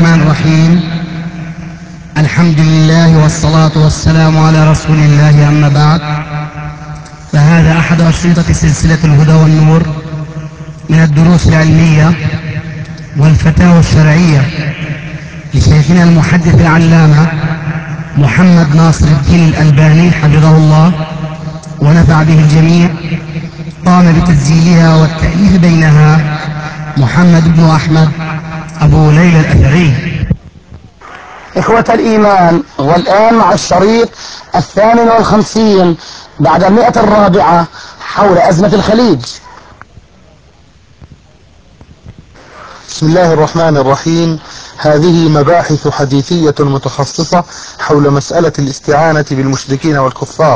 الرحمن الرحيم. الحمد لله والصلاة والسلام على رسول الله، أما بعد، فهذا أحد أشرطة سلسلة الهدى والنور من الدروس العلمية والفتاوى الشرعية لشيخنا المحدث العلامة محمد ناصر الدين الألباني حفظه الله ونفع به الجميع. قام بتسجيلها والتأليف بينها محمد بن أحمد أبو ليلى الأثري. إخوة الإيمان، والآن مع الشريط 58 بعد 104 حول أزمة الخليج. بسم الله الرحمن الرحيم. هذه مباحث حديثية متخصصة حول مسألة الاستعانة بالمشركين والكفار.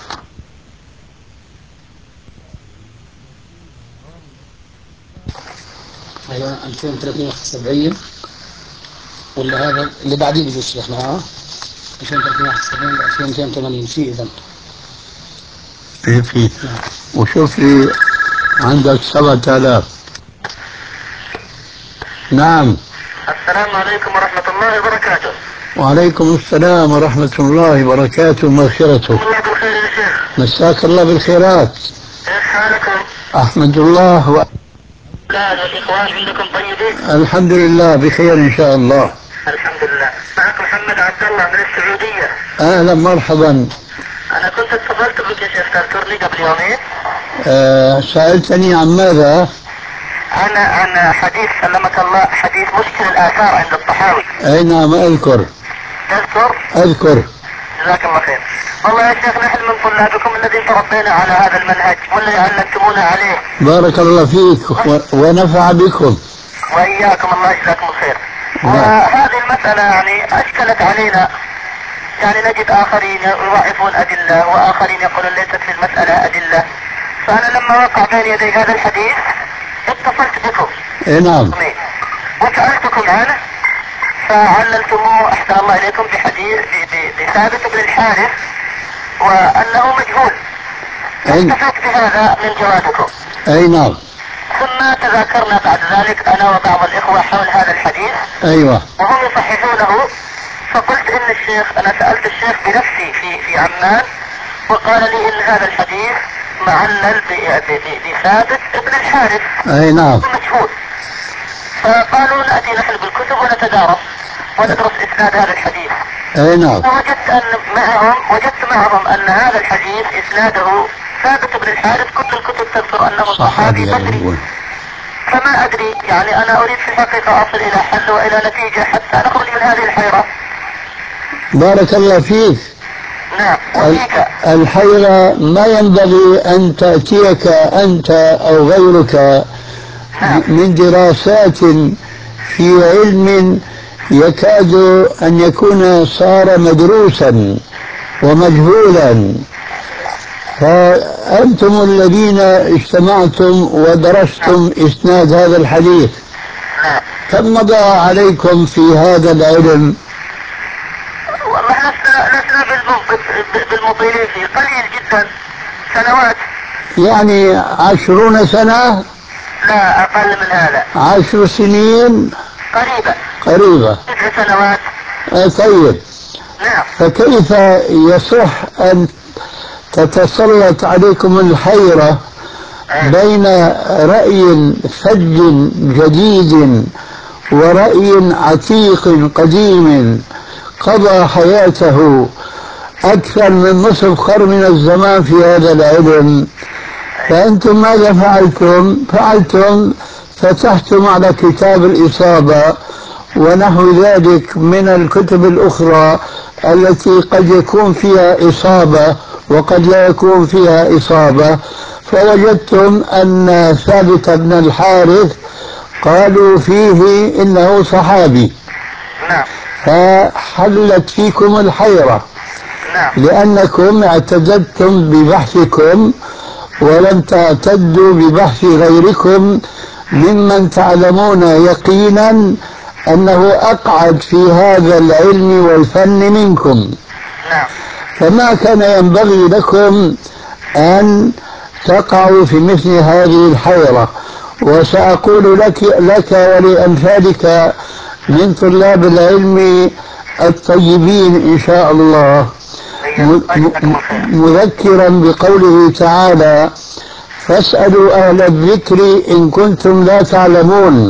أيوة 2371 ولا هذا اللي بعدين بيجي شيخنا 2371 ل 2280 في إذن في وشوف لي عندك 7000. نعم. السلام عليكم ورحمة الله وبركاته. وعليكم السلام ورحمة الله وبركاته ومغفرته. الله بالخير يا شيخ. مساك الله بالخيرات. كيف حالكم؟ أحمد الله لا الإخوان عندكم طيبين؟ الحمد لله بخير إن شاء الله. الحمد لله. معك محمد عبد الله من السعودية. أهلا مرحبا. أنا كنت اتصلت بك يا شيخ تذكرني قبل يومين. سألتني عن ماذا؟ عن حديث سلمك الله، حديث مشكل الآثار عند الطحاوي. أي نعم أذكر. تذكر؟ جزاك الله خير. والله يا شيخ نحن من طلابكم الذين تربينا على هذا المنهج والذي علمتمونا عليه. بارك الله فيك ونفع بكم. وإياكم، الله يجزاكم الخير. وهذه المسألة يعني أشكلت علينا، يعني نجد آخرين يضعفون أدلة وآخرين يقولون ليست في المسألة أدلة. فأنا لما وقع بين يدي هذا الحديث اتصلت بكم. اي نعم. وسألتكم عنه فعللتموه أحسن الله إليكم بحديث بثابت بن الحارث وأنه مجهول. استفدت بهذا من جوابكم. اي نعم. ثم تذاكرنا بعد ذلك أنا وبعض الإخوة حول هذا الحديث. أيوة. وهم يصححونه. فقلت إن الشيخ، أنا سألت الشيخ بنفسي في عمان وقال لي إن هذا الحديث معلل بثابت ابن الحارث. أي نعم. مجهول. فقالوا نأتي نحن بالكتب ونتدارس وندرس إسناد هذا الحديث. أي نعم. وجدت معهم أن هذا الحديث إسناده ثابت بن الحارث، كل الكتب تذكر أنه صحابي بدري. فما أدري، يعني أنا أريد في الحقيقة أصل إلى حل وإلى نتيجة حتى نخرج من هذه الحيرة. بارك الله فيك. نعم. وفيك. الحيرة ما ينبغي أن تأتيك أنت أو غيرك من دراسات في علم يكاد أن يكون صار مدروسا ومجهولا. فأنتم الذين اجتمعتم ودرستم إسناد هذا الحديث، كم مضى عليكم في هذا العلم؟ والله لسنا بالمطيلين فيه، قليل جدا، سنوات. يعني 20 سنة؟ لا أقل من هذا. 10 سنين؟ قريبة. 9 سنوات. طيب. نعم. فكيف يصح أن تتسلط عليكم الحيرة بين رأي فج جديد ورأي عتيق قديم قضى حياته أكثر من نصف قرن من الزمان في هذا العلم؟ فأنتم ماذا فعلتم فتحتم على كتاب الإصابة ونحو ذلك من الكتب الأخرى التي قد يكون فيها إصابة وقد لا يكون فيها إصابة، فوجدتم أن ثابت بن الحارث قالوا فيه إنه صحابي. نعم. فحلت فيكم الحيرة. نعم. لأنكم اعتددتم ببحثكم ولم تعتدوا ببحث غيركم ممن تعلمون يقينا أنه أقعد في هذا العلم والفن منكم. نعم. فما كان ينبغي لكم أن تقعوا في مثل هذه الحيرة. وسأقول لك ولأمثالك من طلاب العلم الطيبين إن شاء الله، مذكرا بقوله تعالى: فاسألوا أهل الذكر إن كنتم لا تعلمون.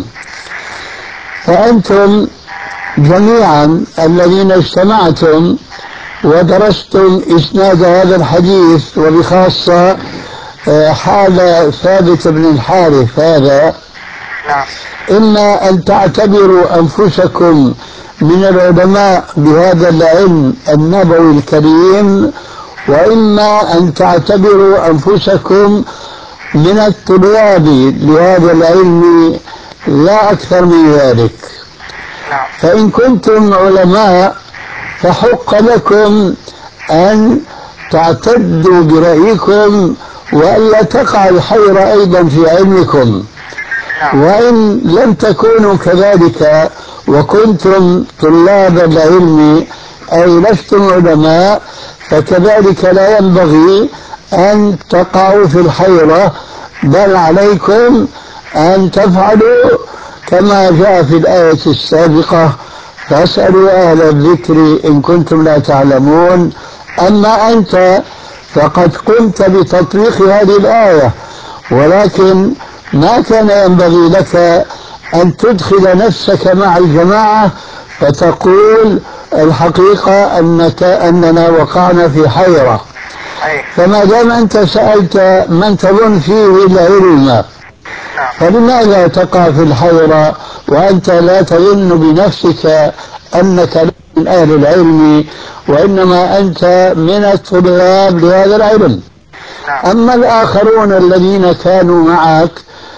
فأنتم جميعا الذين اجتمعتم ودرستم إسناد هذا الحديث، وبخاصة حال ثابت بن الحارث هذا، إما أن تعتبروا أنفسكم من العلماء بهذا العلم النبوي الكريم، وإما أن تعتبروا أنفسكم من الطلاب لهذا العلم، لا أكثر من ذلك. فإن كنتم علماء فحق لكم أن تعتدوا برأيكم وألا تقع الحيرة أيضا في علمكم. وإن لم تكونوا كذلك وكنتم طلاب العلم أي لستم علماء، فكذلك لا ينبغي أن تقعوا في الحيرة، بل عليكم أن تفعلوا كما جاء في الآية السابقة: فاسألوا أهل الذكر إن كنتم لا تعلمون. أما أنت فقد قمت بتطبيق هذه الآية، ولكن ما كان ينبغي لك أن تدخل نفسك مع الجماعة فتقول الحقيقة أننا وقعنا في حيرة. فما دام أنت سألت من تظن فيه العلم، فلماذا تقع في الحيرة وأنت لا تظن بنفسك أنك من أهل العلم، وإنما أنت من الطلاب لهذا العلم؟ أما الآخرون الذين كانوا معك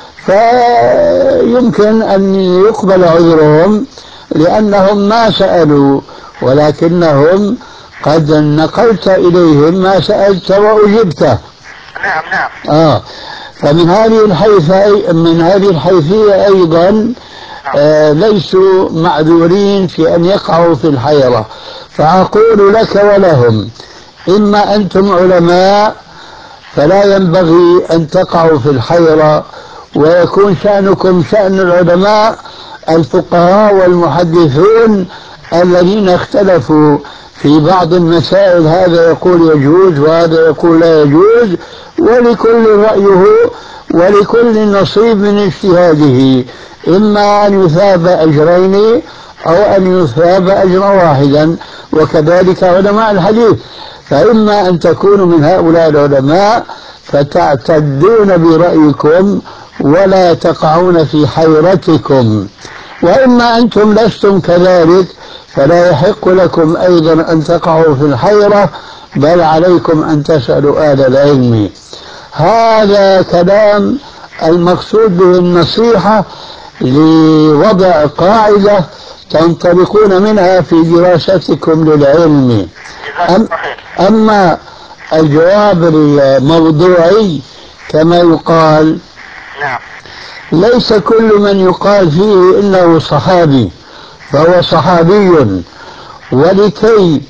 فيمكن أن يقبل عذرهم لأنهم ما سألوا، ولكنهم قد نقلت إليهم ما سألت وأجبته. نعم. فمن هذه الحيثية أيضا ليسوا معذورين في أن يقعوا في الحيرة. فأقول لك ولهم: إما أنتم علماء فلا ينبغي أن تقعوا في الحيرة، ويكون شأنكم شأن العلماء الفقهاء والمحدثون الذين اختلفوا في بعض المسائل، هذا يقول يجوز وهذا يقول لا يجوز، ولكل رأيه ولكل نصيب من اجتهاده، إما أن يثاب أجرين أو أن يثاب أجرا واحدا. وكذلك علماء الحديث، فإما أن تكونوا من هؤلاء العلماء فتعتدون برأيكم ولا تقعون في حيرتكم، وإما أنتم لستم كذلك فلا يحق لكم أيضا أن تقعوا في الحيرة، بل عليكم أن تسألوا أهل العلم. هذا كلام المقصود به النصيحة لوضع قاعدة تنطلقون منها في دراستكم للعلم. أما الجواب الموضوعي كما يقال، ليس كل من يقال فيه إنه صحابي فهو صحابي. ولكي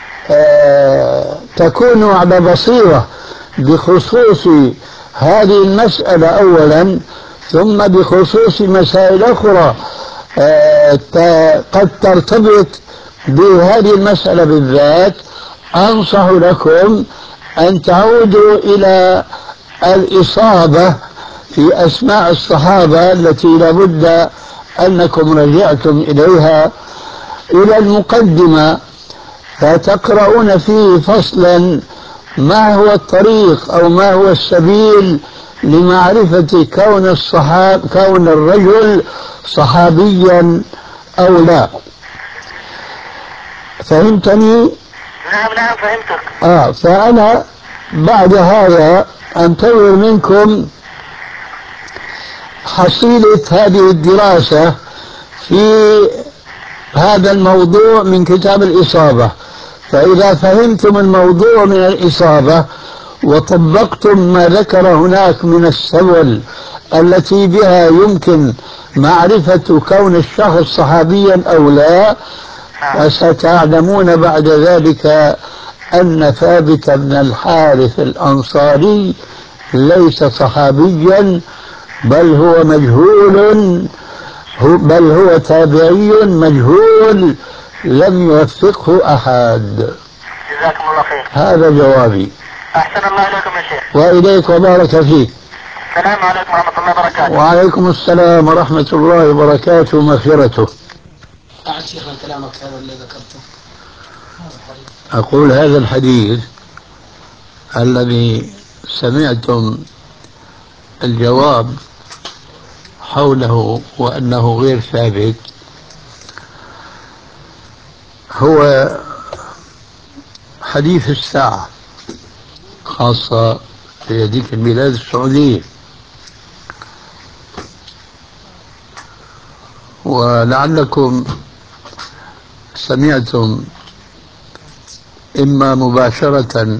تكونوا على بصيرة بخصوص هذه المسألة أولا، ثم بخصوص مسائل أخرى قد ترتبط بهذه المسألة بالذات، أنصح لكم أن تعودوا إلى الإصابة في أسماء الصحابة التي لابد أنكم رجعتم إليها، إلى المقدمة، فتقرؤون فيه فصلا ما هو الطريق أو ما هو السبيل لمعرفة كون الرجل صحابيا أو لا. فهمتني؟ نعم فهمتك. فأنا بعد هذا أنتظر منكم حصيلة هذه الدراسة في هذا الموضوع من كتاب الإصابة. فإذا فهمتم الموضوع من الإصابة وطبقتم ما ذكر هناك من السبل التي بها يمكن معرفة كون الشخص صحابيا أو لا، فستعلمون بعد ذلك أن ثابت بن الحارث الأنصاري ليس صحابيا، بل هو مجهول، بل هو تابعي مجهول لم يوثقه أحد. جزاكم الله خير. هذا جوابي. أحسن الله إليكم يا شيخ. وإليك وبارك فيك. السلام عليكم ورحمة الله وبركاته. وعليكم السلام ورحمة الله وبركاته ومغفرته. أعد شيخنا كلامك هذا اللي ذكرته. أقول هذا الحديث الذي سمعتم الجواب حوله وأنه غير ثابت هو حديث الساعة، خاصة في هذيك البلاد السعودية. ولعلكم سمعتم إما مباشرة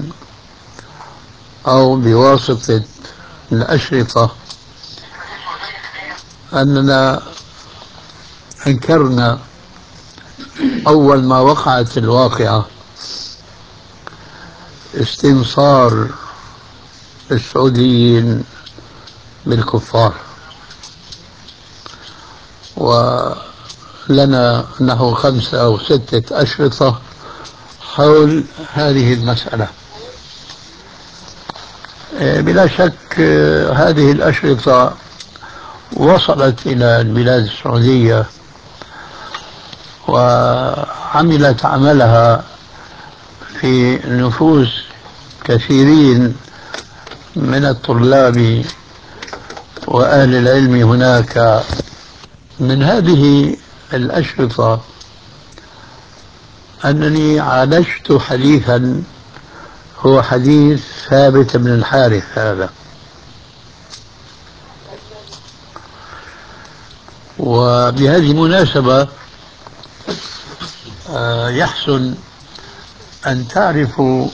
أو بواسطة الأشرطة أننا أنكرنا أول ما وقعت الواقعة استنصار السعوديين بالكفار، ولنا نحو 5 أو 6 أشرطة حول هذه المسألة. بلا شك هذه الأشرطة وصلت إلى البلاد السعودية وعملت عملها في نفوس كثيرين من الطلاب وأهل العلم هناك. من هذه الأشرطة أنني عالجت حديثا هو حديث ثابت بن الحارث هذا، وبهذه المناسبة يحسن أن تعرفوا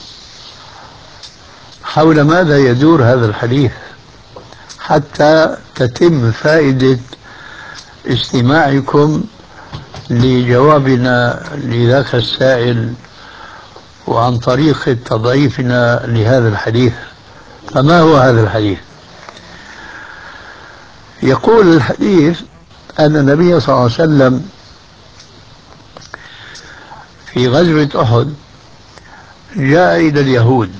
حول ماذا يدور هذا الحديث حتى تتم فائدة استماعكم لجوابنا لذاك السائل وعن طريق تضعيفنا لهذا الحديث. فما هو هذا الحديث؟ يقول الحديث أن النبي صلى الله عليه وسلم في غزوة أحد جاء إلى اليهود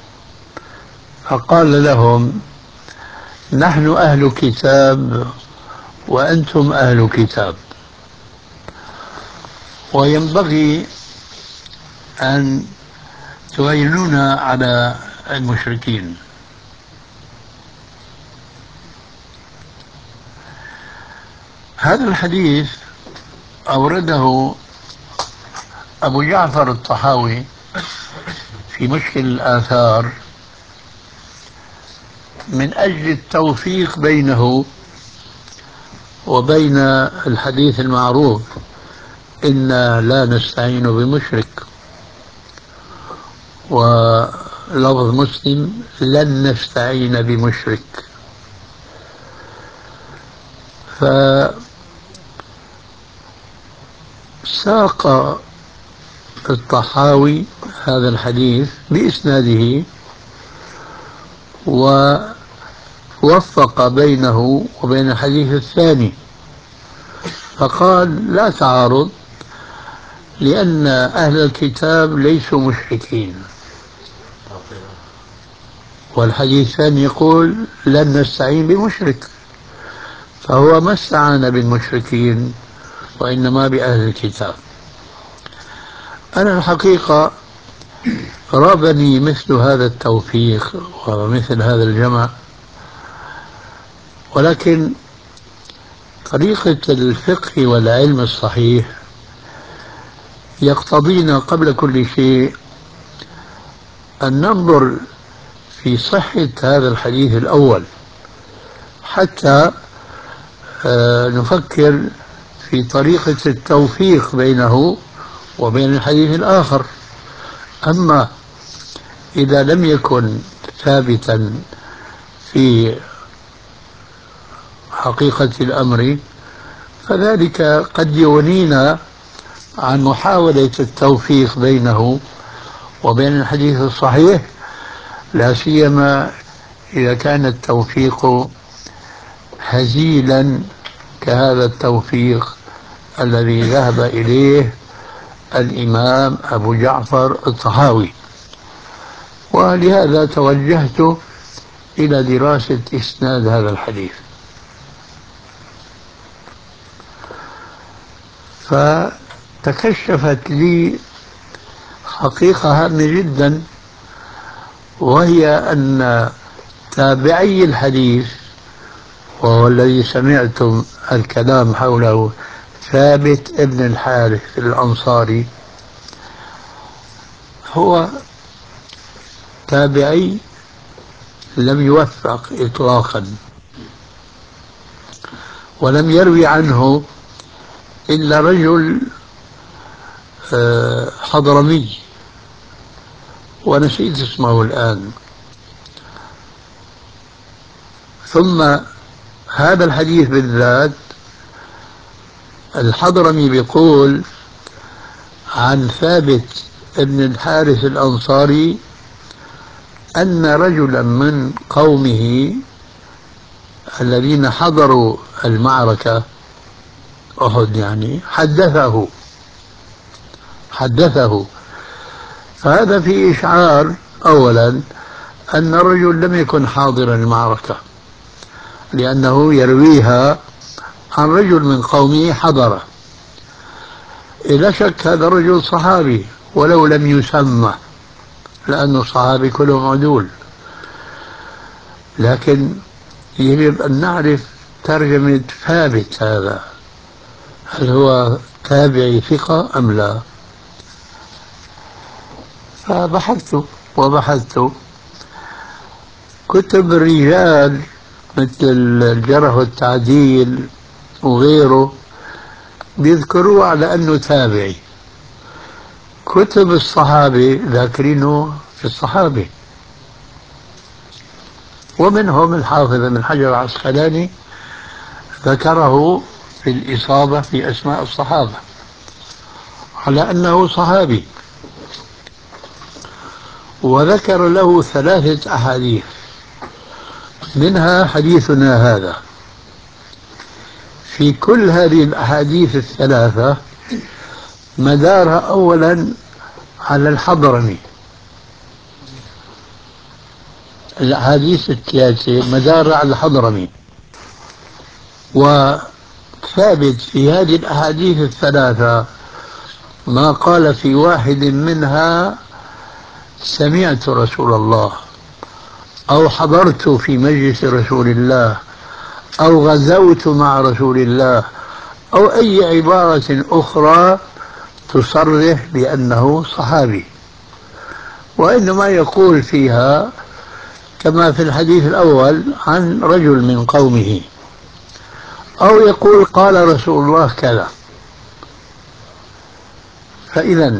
فقال لهم: نحن أهل كتاب وأنتم أهل كتاب، وينبغي أن تعينونا على المشركين. هذا الحديث أورده أبو جعفر الطحاوي في مشكل الآثار من أجل التوفيق بينه وبين الحديث المعروف: إنا لا نستعين بمشرك، ولفظ مسلم: لن نستعين بمشرك. فساق الطحاوي هذا الحديث بإسناده ووفق بينه وبين الحديث الثاني، فقال: لا تعارض، لأن أهل الكتاب ليسوا مشركين، والحديث الثاني يقول: لن نستعين بمشرك، فهو ما استعان بالمشركين وإنما بأهل الكتاب. أنا الحقيقة رابني مثل هذا التوفيق ومثل هذا الجمع، ولكن طريقة الفقه والعلم الصحيح يقتضينا قبل كل شيء أن ننظر في صحة هذا الحديث الأول حتى نفكر في طريقة التوفيق بينه وبين الحديث الآخر. أما إذا لم يكن ثابتا في حقيقة الأمر فذلك قد يغنينا عن محاولة التوفيق بينه وبين الحديث الصحيح، لا سيما إذا كان التوفيق هزيلا كهذا التوفيق الذي ذهب إليه الإمام أبو جعفر الطحاوي. ولهذا توجهت إلى دراسة إسناد هذا الحديث، فتكشفت لي حقيقة هامة جدا، وهي أن تابعي الحديث، وهو الذي سمعتم الكلام حوله، ثابت ابن الحارث الأنصاري، هو تابعي لم يوثق إطلاقا، ولم يروي عنه إلا رجل حضرمي ونسيت اسمه الآن. ثم هذا الحديث بالذات الحضرمي بيقول عن ثابت ابن الحارث الأنصاري أن رجلا من قومه الذين حضروا المعركة أحد يعني حدثه. فهذا في إشعار أولا أن الرجل لم يكن حاضرا المعركة، لأنه يرويها عن رجل من قومه حضر. إلا شك هذا الرجل صحابي ولو لم يسمى، لأنه صحابي كلهم عدول، لكن يجب أن نعرف ترجمة ثابت هذا، هل هو تابعي ثقة أم لا؟ فبحثت كتب الرجال مثل الجرح والتعديل وغيره بيذكروه على أنه تابعي. كتب الصحابة ذاكرينه في الصحابة، ومنهم الحافظ ابن حجر العسقلاني ذكره في الإصابة في أسماء الصحابة على أنه صحابي، وذكر له 3 أحاديث، منها حديثنا هذا. في كل هذه الأحاديث 3 مدارها أولا على الحضرمي، الأحاديث 3 مدارها على الحضرمي، وثابت في هذه الأحاديث 3 ما قال في واحد منها سمعت رسول الله، أو حضرت في مجلس رسول الله، أو غزوت مع رسول الله، أو أي عبارة أخرى تصرح بأنه صحابي، وإنما يقول فيها كما في الحديث الأول عن رجل من قومه، أو يقول قال رسول الله كذا. فإذا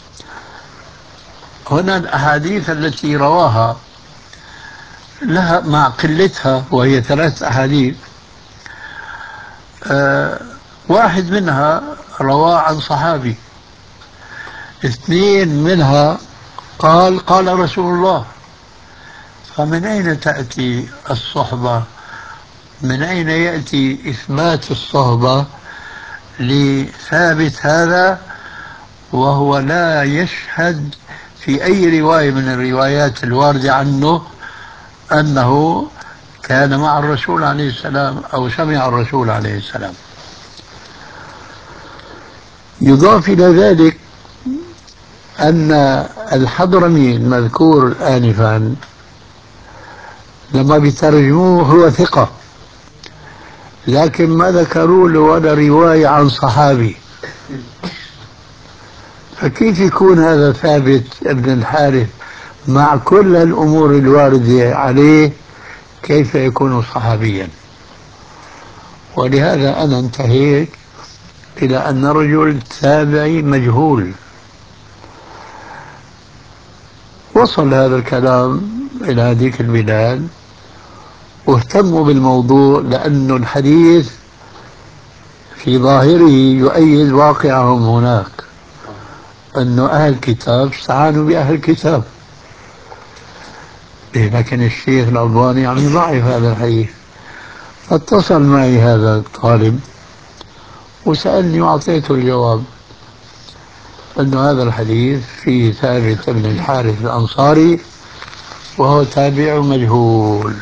هنا الأحاديث التي رواها لها مع قلتها، وهي 3 أحاديث، واحد منها رواه عن صحابي، 2 منها قال رسول الله. فمن أين تأتي الصحبة؟ من أين يأتي إثبات الصحبة لثابت هذا وهو لا يشهد في أي رواية من الروايات الواردة عنه أنه كان مع الرسول عليه السلام أو سمع الرسول عليه السلام؟ يضاف إلى ذلك أن الحضرمي المذكور آنفا لما بيترجموه هو ثقة، لكن ما ذكروا له ولا رواية عن صحابي، فكيف يكون هذا ثابت ابن الحارث مع كل الأمور الواردة عليه كيف يكون صحابيا؟ ولهذا أنا انتهيت إلى أن رجل تابعي مجهول. وصل هذا الكلام إلى هذيك البلاد واهتموا بالموضوع، لأن الحديث في ظاهره يؤيد واقعهم هناك، أن أهل الكتاب استعانوا بأهل الكتاب، لكن الشيخ الألباني يعني ضعف هذا الحديث، فاتصل معي هذا الطالب وسألني وأعطيته الجواب أن هذا الحديث فيه ثابت بن الحارث الأنصاري وهو تابع مجهول.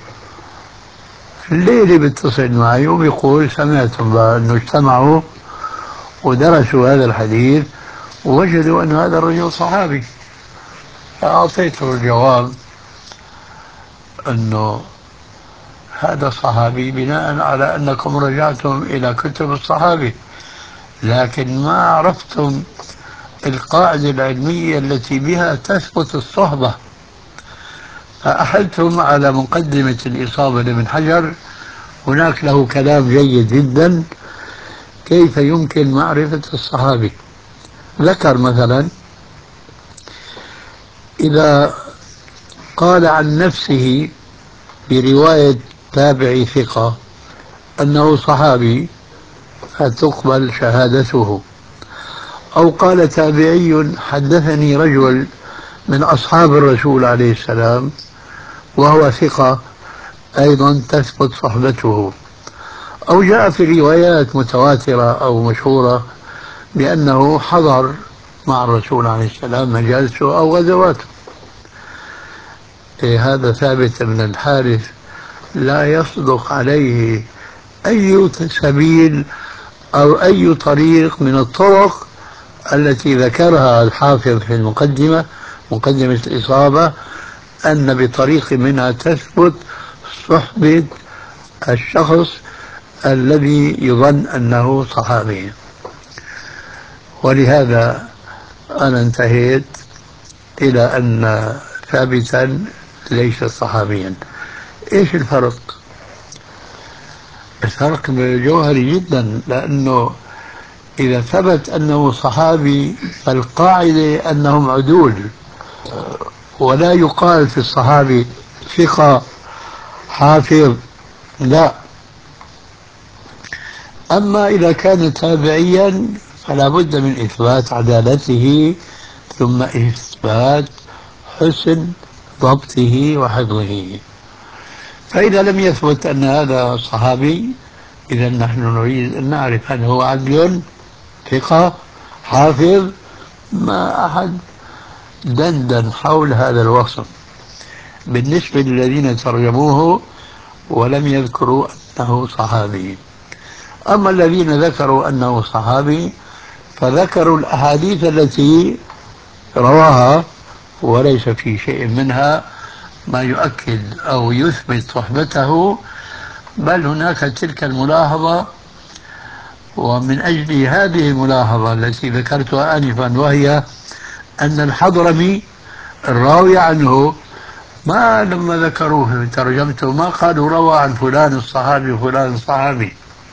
الليلة بيتصل معي وبيقول سمعتم بقى أنه اجتمعوا ودرسوا هذا الحديث ووجدوا أن هذا الرجل صحابي. فأعطيته الجواب أنه هذا صحابي بناء على أنكم رجعتم إلى كتب الصحابي، لكن ما عرفتم القاعدة العلمية التي بها تثبت الصحبة. فأحلتم على مقدمة الإصابة لابن حجر، هناك له كلام جيد جدا كيف يمكن معرفة الصحابي. ذكر مثلا إذا قال عن نفسه برواية تابعي ثقة أنه صحابي فتقبل شهادته، أو قال تابعي حدثني رجل من أصحاب الرسول عليه السلام وهو ثقة أيضا تثبت صحبته، أو جاء في روايات متواترة أو مشهورة بأنه حضر مع الرسول عليه السلام مجالسه أو غزواته. هذا ثابت من الحارث لا يصدق عليه أي سبيل أو أي طريق من الطرق التي ذكرها الحافظ في المقدمة، مقدمة الإصابة، أن بطريق منها تثبت صحبة الشخص الذي يظن أنه صحابي. ولهذا أنا انتهيت إلى أن ثابتا ليس صحابيا. إيش الفرق؟ الفرق جوهري جدا، لأنه إذا ثبت أنه صحابي فالقاعدة أنهم عدول، ولا يقال في الصحابي ثقة حافظ، لا. أما إذا كان تابعيا فلا بد من إثبات عدالته ثم إثبات حسن ضبطه وحفظه. فإذا لم يثبت أن هذا صحابي إذا نحن نريد أن نعرف هل هو عدل ثقة حافظ. ما أحد دندن حول هذا الوصف بالنسبة للذين ترجموه ولم يذكروا أنه صحابي. أما الذين ذكروا أنه صحابي فذكروا الأحاديث التي رواها وليس في شيء منها ما يؤكد أو يثبت صحبته، بل هناك تلك الملاحظة. ومن أجل هذه الملاحظة التي ذكرتها آنفا، وهي أن الحضرمي الراوي عنه ما لما ذكروه في ترجمته ما قالوا روى عن فلان الصحابي وفلان الصحابي.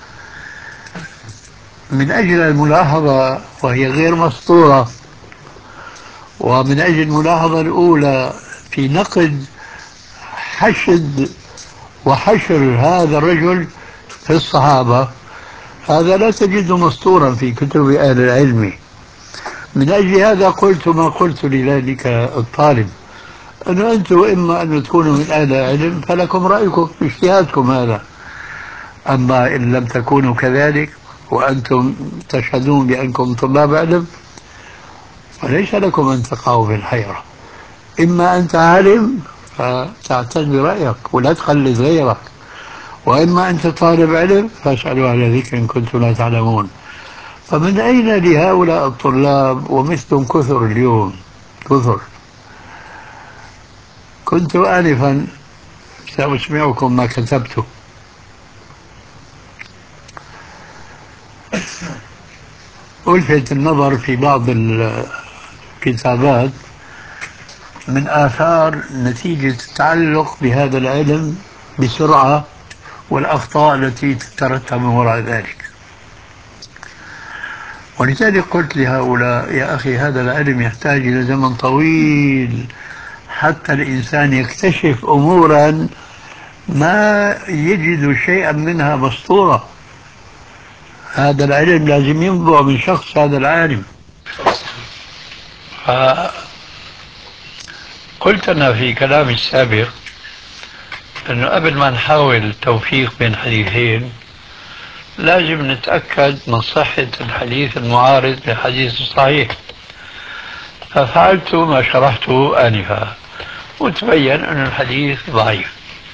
من أجل الملاحظة وهي غير مسطورة، ومن أجل الملاحظة الأولى في نقد حشد وحشر هذا الرجل في الصحابة، هذا لا تجده مسطورا في كتب أهل العلم. من أجل هذا قلت ما قلت لذلك الطالب، أنه أنتم إما أن تكونوا من أهل العلم فلكم رأيكم في اجتهادكم هذا، أما إن لم تكونوا كذلك وأنتم تشهدون بأنكم طلاب علم فليس لكم أن تقعوا في الحيرة. إما أنت عالم فتعتد برأيك ولا تقلد غيرك، وإما أنت طالب علم فاسألوا أهل ذكر إن كنتم لا تعلمون. فمن أين لهؤلاء الطلاب ومثلهم كثر اليوم كثر. كنت آنفا سأسمعكم ما كتبته. ألفت النظر في بعض الكتابات من آثار نتيجة التعلق بهذا العلم بسرعة والأخطاء التي تترتب من وراء ذلك. ولذلك قلت لهؤلاء يا أخي هذا العلم يحتاج إلى زمن طويل حتى الإنسان يكتشف أمورا ما يجد شيئا منها مسطورة. هذا العلم لازم ينبع من شخص هذا العالم. قلت أنا في كلامي السابق أنه قبل ما نحاول التوفيق بين حديثين لازم نتأكد من صحة الحديث المعارض للحديث الصحيح. ففعلت ما شرحته آنفا وتبين أن الحديث ضعيف.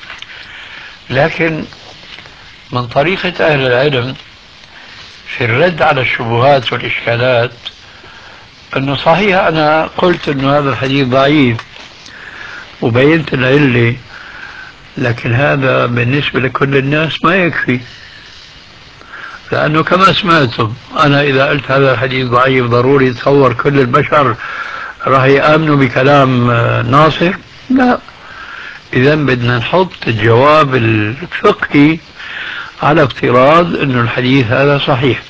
لكن من طريقة أهل العلم في الرد على الشبهات والإشكالات أنه صحيح أنا قلت أنه هذا الحديث ضعيف وبينت العلة، لكن هذا بالنسبة لكل الناس ما يكفي، لأنه كما سمعتم أنا إذا قلت هذا الحديث ضعيف ضروري يتصور كل البشر راح يآمنوا بكلام ناصر؟ لا. إذا بدنا نحط الجواب الفقهي على افتراض أن الحديث هذا صحيح.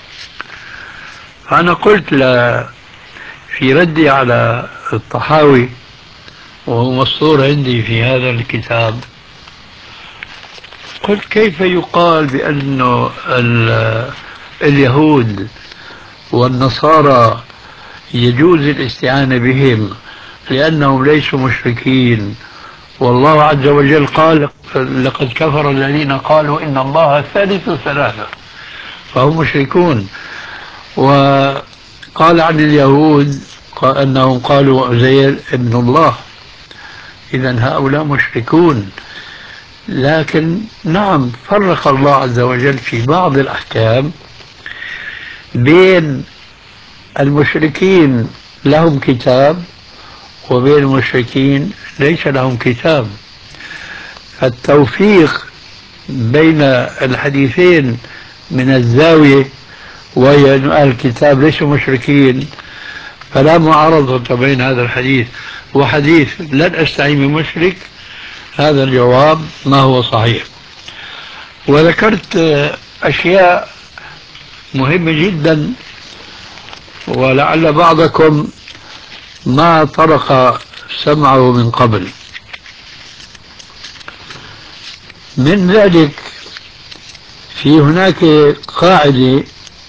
فأنا قلت في ردي على الطحاوي وهو مسطور عندي في هذا الكتاب، قلت كيف يقال بأن اليهود والنصارى يجوز الاستعانة بهم لأنهم ليسوا مشركين، والله عز وجل قال لقد كفر الذين قالوا إن الله ثالث ثلاثة، فهم مشركون. وقال عن اليهود أنهم قالوا عزير ابن الله، إذن هؤلاء مشركون. لكن نعم فرق الله عز وجل في بعض الأحكام بين المشركين لهم كتاب وبين المشركين ليس لهم كتاب. التوفيق بين الحديثين من الزاوية وهي أن أهل الكتاب ليسوا مشركين، فلا معارضة بين هذا الحديث وحديث لن أستعين بمشرك، هذا الجواب ما هو صحيح. وذكرت أشياء مهمة جدا ولعل بعضكم ما طرق سمعه من قبل. من ذلك في هناك قاعدة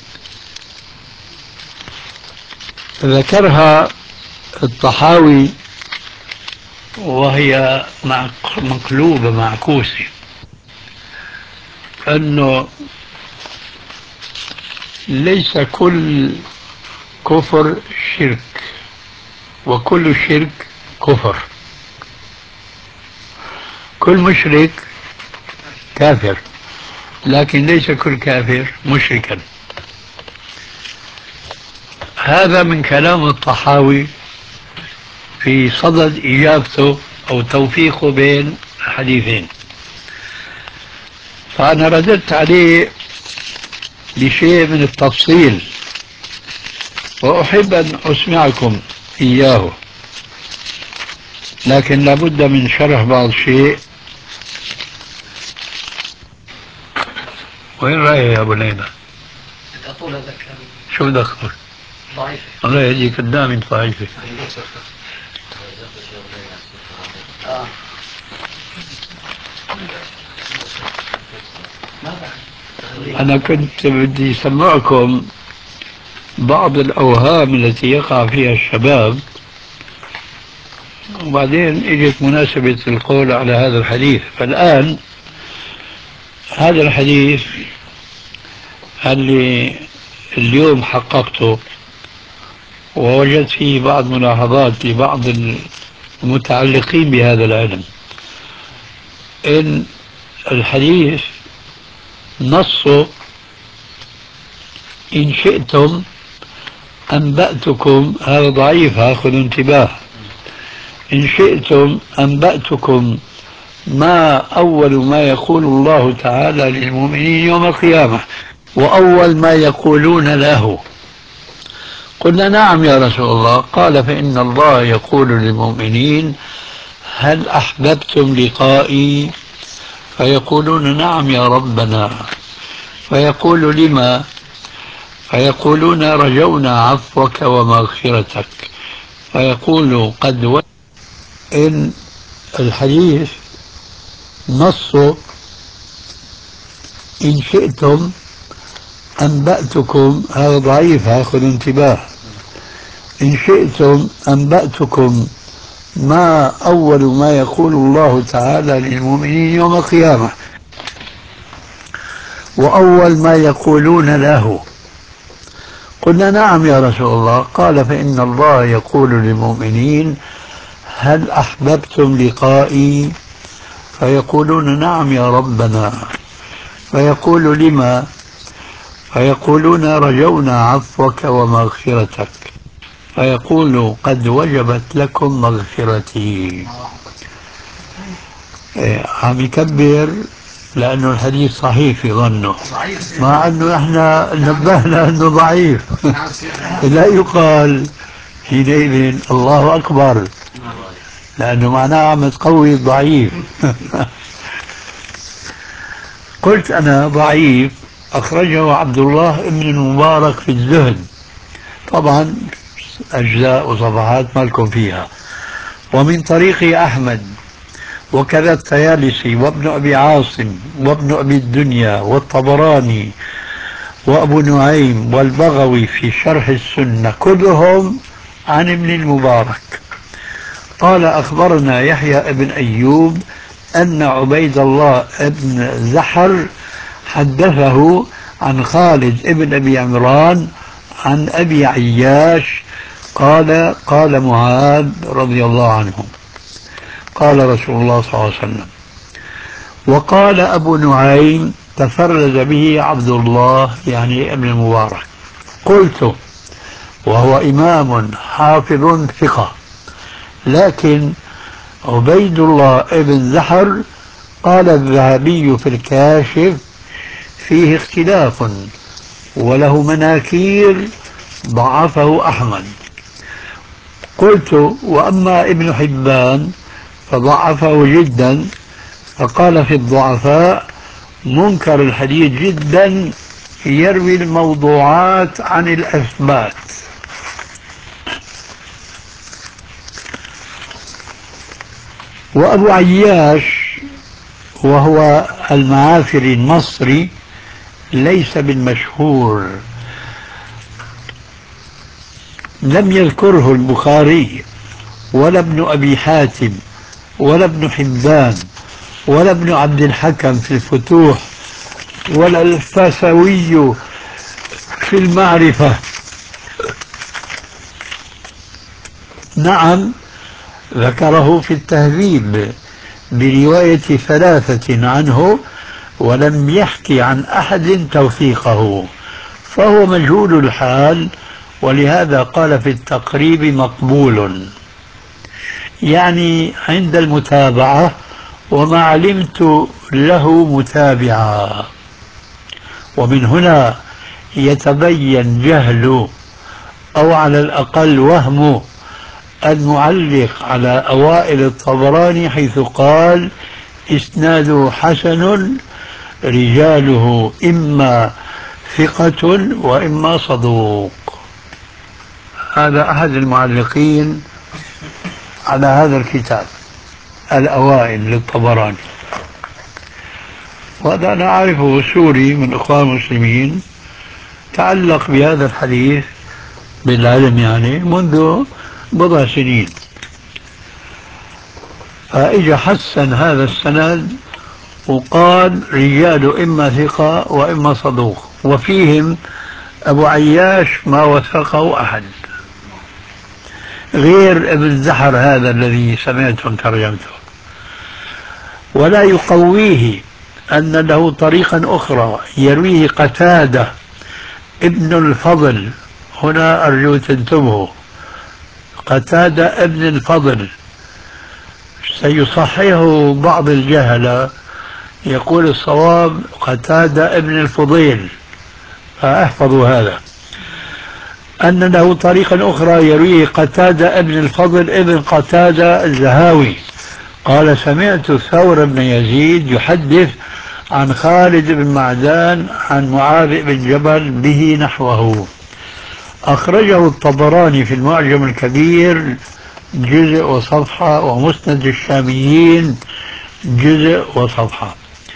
ذكرها الطحاوي وهي مقلوبة معكوسة، أنه ليس كل كفر شرك وكل شرك كفر. كل مشرك كافر لكن ليس كل كافر مشركا. هذا من كلام الطحاوي في صدد إجابته أو توفيقه بين حديثين. فأنا رددت عليه بشيء من التفصيل وأحب أن أسمعكم إياه، لكن لابد من شرح بعض شيء. وين رايح يا أبو ليلى؟ أقول هذا الكلام شو بدك تقول؟ ضعيف. الله يهديك قدامي ضعيفة. أنا كنت بدي أسمعكم بعض الأوهام التي يقع فيها الشباب، وبعدين اجت مناسبة القول على هذا الحديث. فالآن هذا الحديث اللي اليوم حققته ووجدت فيه بعض ملاحظات لبعض المتعلقين بهذا العلم، إن الحديث نصه إن شئتم أنبأتكم، هذا ضعيف خذوا انتباه، إن شئتم أنبأتكم ما أول ما يقول الله تعالى للمؤمنين يوم القيامة وأول ما يقولون له. قلنا نعم يا رسول الله. قال فإن الله يقول للمؤمنين هل أحببتم لقائي؟ فيقولون نعم يا ربنا. فيقول لما؟ فيقولون رجونا عفوك ومغفرتك. فيقول قد إن الحديث نصه إن شئتم أنبأتكم، هذا ضعيف خذوا انتباه، إن شئتم أنبأتكم ما أول ما يقول الله تعالى للمؤمنين يوم القيامة، وأول ما يقولون له؟ قلنا نعم يا رسول الله. قال فإن الله يقول للمؤمنين هل أحببتم لقائي؟ فيقولون نعم يا ربنا. فيقول لما؟ فيقولون رجونا عفوك ومغفرتك. فيقول قد وجبت لكم مغفرتي. عم يكبر لأنه الحديث صحيح في ظنه، مع أنه احنا نبهنا أنه ضعيف. لا يقال حينئذ الله أكبر، لأنه معناه عم تقوي الضعيف. قلت أنا ضعيف أخرجه عبد الله بن المبارك في الزهد، طبعا أجزاء وصفحات ما لكم فيها، ومن طريق أحمد، وكذا الطيالسي وابن أبي عاصم وابن أبي الدنيا والطبراني وأبو نعيم والبغوي في شرح السنة، كلهم عن ابن المبارك. قال أخبرنا يحيى بن أيوب أن عبيد الله بن زحر حدثه عن خالد بن أبي عمران عن أبي عياش قال قال معاذ رضي الله عنه قال رسول الله صلى الله عليه وسلم. وقال أبو نعيم تفرد به عبد الله يعني ابن المبارك. قلت وهو إمام حافظ ثقة، لكن عبيد الله ابن زحر قال الذهبي في الكاشف فيه اختلاف وله مناكير ضعفه أحمد. قلت وأما ابن حبان فضعفه جدا، فقال في الضعفاء منكر الحديث جدا يروي الموضوعات عن الأثبات. وأبو عياش وهو المعافري المصري ليس بالمشهور، لم يذكره البخاري ولا ابن أبي حاتم ولا ابن حبان ولا ابن عبد الحكم في الفتوح ولا الفاسوي في المعرفة. نعم ذكره في التهذيب برواية ثلاثة عنه، ولم يحكي عن أحد توثيقه، فهو مجهول الحال، ولهذا قال في التقريب مقبول، يعني عند المتابعة، وما علمت له متابعا. ومن هنا يتبين جهل أو على الأقل وهم المعلق على أوائل الطبراني حيث قال إسناده حسن رجاله إما ثقة وإما صدوق. هذا أحد المعلقين على هذا الكتاب الأوائل للطبراني، وهذا أنا أعرفه سوري من إخوان المسلمين تعلق بهذا الحديث بالعلم يعني منذ بضع سنين، فإجا حسن هذا السند وقال رجال إما ثقة وإما صدوق، وفيهم أبو عياش ما وثقه أحد غير ابن زحر هذا الذي سمعتم ترجمته. ولا يقويه أن له طريقا أخرى يرويه قتادة ابن الفضل. هنا أرجو تنتبهوا، قتادة ابن الفضل سيصححه بعض الجهلة، يقول الصواب قتادة ابن الفضيل، فاحفظوا هذا، أن له طريقا أخرى يرويه قتادة ابن الفضل ابن قتادة الزهاوي قال سمعت ثور بن يزيد يحدث عن خالد بن معدان عن معاذ بن جبل به نحوه. أخرجه الطبراني في المعجم الكبير جزء وصفحة، ومسند الشاميين جزء وصفحة.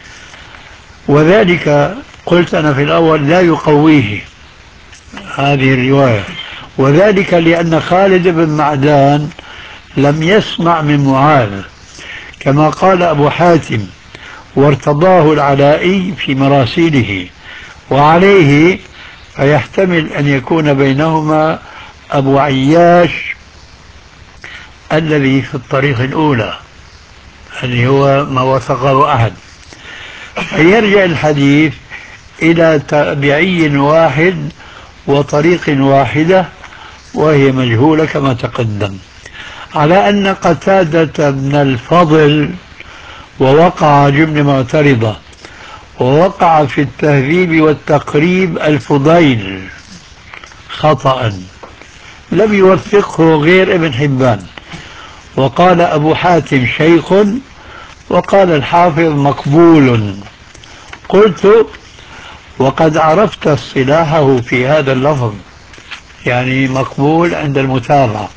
وذلك قلت أنا في الأول لا يقويه هذه الرواية، وذلك لأن خالد بن معدان لم يسمع من معاذ كما قال أبو حاتم وارتضاه العلائي في مراسيله، وعليه فيحتمل أن يكون بينهما أبو عياش الذي في الطريق الأولى اللي هو ما وثقه أحد، فيرجع الحديث إلى تابعي واحد وطريق واحدة وهي مجهولة كما تقدم، على أن قتادة بن الفضل ووقع جملة معترضة، ووقع في التهذيب والتقريب الفضيل خطأ لم يوثقه غير ابن حبان، وقال أبو حاتم شيخ، وقال الحافظ مقبول. قلت وقد عرفت اصطلاحه في هذا اللفظ، يعني مقبول عند المتابعة،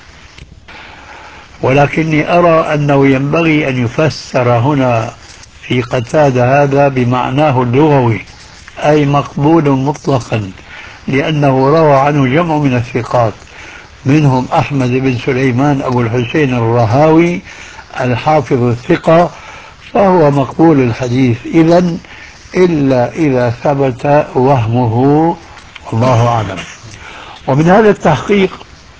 ولكني أرى أنه ينبغي أن يفسر هنا في قتادة هذا بمعناه اللغوي، أي مقبول مطلقا، لأنه روى عنه جمع من الثقات، منهم أحمد بن سليمان أبو الحسين الرهاوي الحافظ الثقة، فهو مقبول الحديث إذن، إلا إذا ثبت وهمه، والله أعلم. ومن هذا التحقيق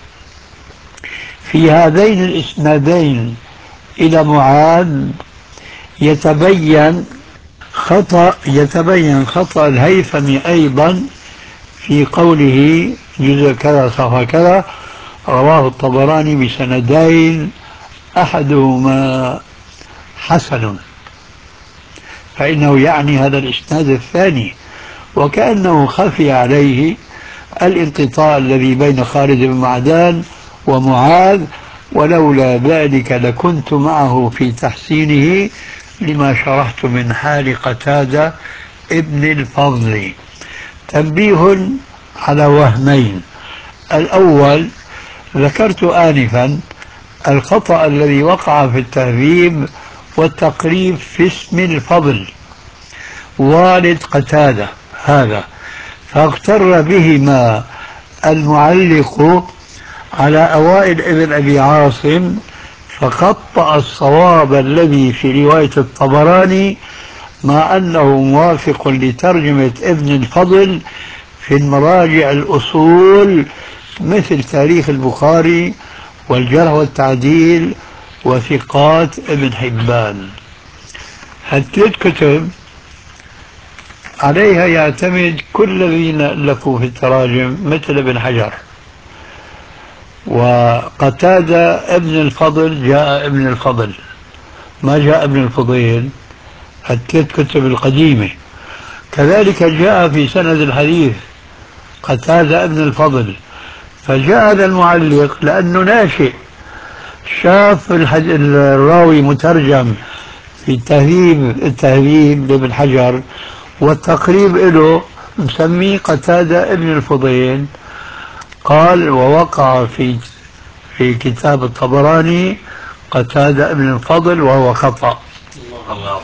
في هذين الإسنادين إلى معاذ يتبين خطأ الهيثمي أيضا في قوله جزء كذا صفحة كذا رواه الطبراني بسندين أحدهما حسن، فإنه يعني هذا الإسناد الثاني، وكأنه خفي عليه الانقطاع الذي بين خالد بن معدان ومعاذ، ولولا ذلك لكنت معه في تحسينه لما شرحت من حال قتادة ابن الفضل. تنبيه على وهمين: الأول ذكرت آنفا الخطأ الذي وقع في التهذيب والتقريب في اسم الفضل والد قتادة هذا، فاغتر بهما المعلق على أوائل ابن أبي عاصم، فخطأ الصواب الذي في رواية الطبراني، مع أنه موافق لترجمة ابن الفضل في المراجع الأصول مثل تاريخ البخاري والجرح والتعديل وثقات ابن حبان. هالثلاث كتب عليها يعتمد كل الذين ألفوا في التراجم مثل ابن حجر. وقتادة ابن الفضل جاء ابن الفضل، ما جاء ابن الفضيل، الثلاث كتب القديمة. كذلك جاء في سند الحديث قتادة ابن الفضل، فجاء هذا المعلق لأنه ناشئ شاف الراوي مترجم في التهذيب لابن حجر والتقريب له مسميه قتادة ابن الفضيل، قال ووقع في كتاب الطبراني قتادة ابن الفضل وهو خطأ. الله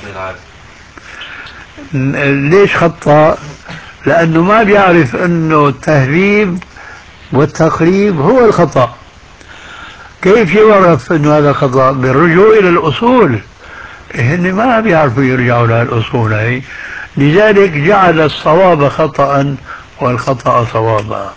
ليش خطأ؟ لأنه ما بيعرف أنه التهذيب والتقريب هو الخطأ. كيف يعرف أنه هذا خطأ؟ بالرجوع إلى الأصول، هن ما بيعرفوا يرجعوا لها الأصول هي، لذلك جعل الصواب خطأ والخطأ صوابا.